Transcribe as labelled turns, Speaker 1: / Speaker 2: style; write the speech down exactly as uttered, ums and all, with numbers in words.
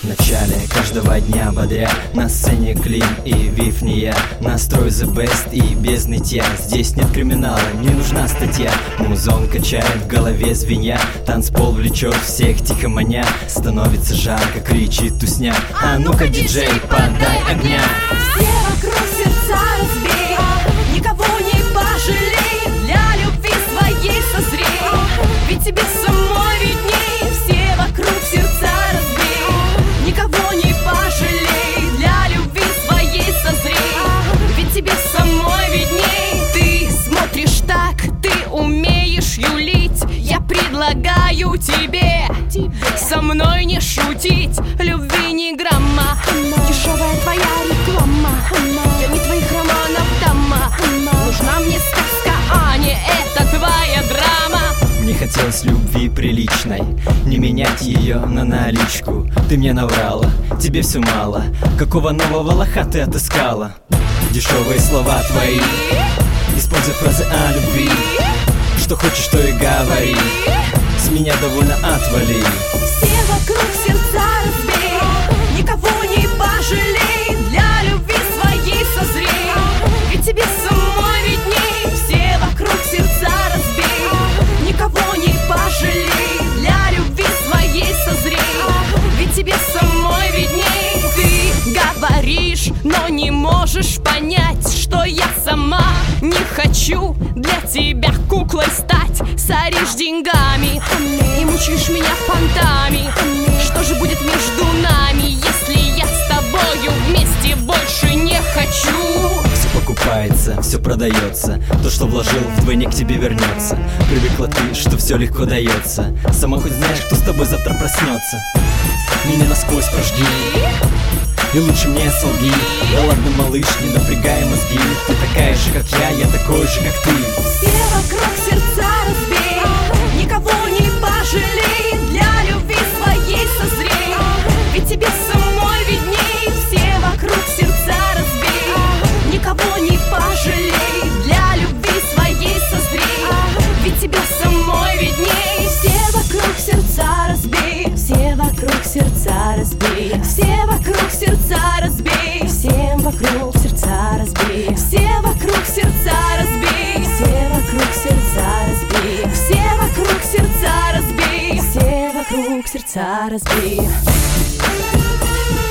Speaker 1: В начале каждого дня бодря, на сцене клин и вифния, настрой the best и без нытья. Здесь нет криминала, не нужна статья. Музон качает в голове звенья, танцпол влечет всех тихо маня. Становится жарко, кричит тусня: а ну-ка, диджей, подай огня.
Speaker 2: Все вокруг сердца разбей, никого не пожалей, для любви своей созрей, ведь тебе самой видней. Все вокруг сердца разбей, никого не пожалей, для любви своей созрей, ведь тебе самой видней. Ты смотришь так, ты умеешь юлить, я предлагаю тебе, тебе со мной не шутить, любви ни грамма, дешевая твоя реклама, я не твоих романов дама, нужна мне сказка, а не эта твоя драма.
Speaker 1: Мне хотелось любви приличной, не менять ее на наличку. Ты мне наврала, тебе все мало, какого нового лоха ты отыскала? Дешевые слова твои, используй фразы о любви, что хочешь, то и говори, с меня довольно отвали.
Speaker 2: Все вокруг сердца разбей, никого не пожалей, для любви своей созрей, ведь тебе самой видней. Все вокруг сердца разбей, никого не пожалей, для любви своей созрей, ведь тебе самой видней. Ты говоришь, но не можешь понять, что я сама не хочу для тебя куклой стать. Соришь деньгами и мучаешь меня понтами. Что же будет между нами, если я с тобою вместе больше не хочу?
Speaker 1: Все покупается, все продается, то, что вложил, вдвойне к тебе вернется. Привыкла ты, что все легко дается, сама хоть знаешь, кто с тобой завтра проснется. Меня насквозь прожги, и лучше мне солги. Да ладно, малыш, не напрягай мозги, ты такая же, как я, я такой же, как ты.
Speaker 2: Все вокруг сердца разбей, никого не пожалей, для любви своей созрей, ведь тебе самой видней. Все вокруг сердца разбей, никого не пожалей, для любви своей созрей, ведь тебе самой видней. Все вокруг сердца разбей, все вокруг сердца разбей, все вокруг сердца разбей, всем вокруг сердца разбей, все вокруг сердца разбей, все вокруг сердца разбей, все вокруг сердца разбей, все вокруг сердца разбей.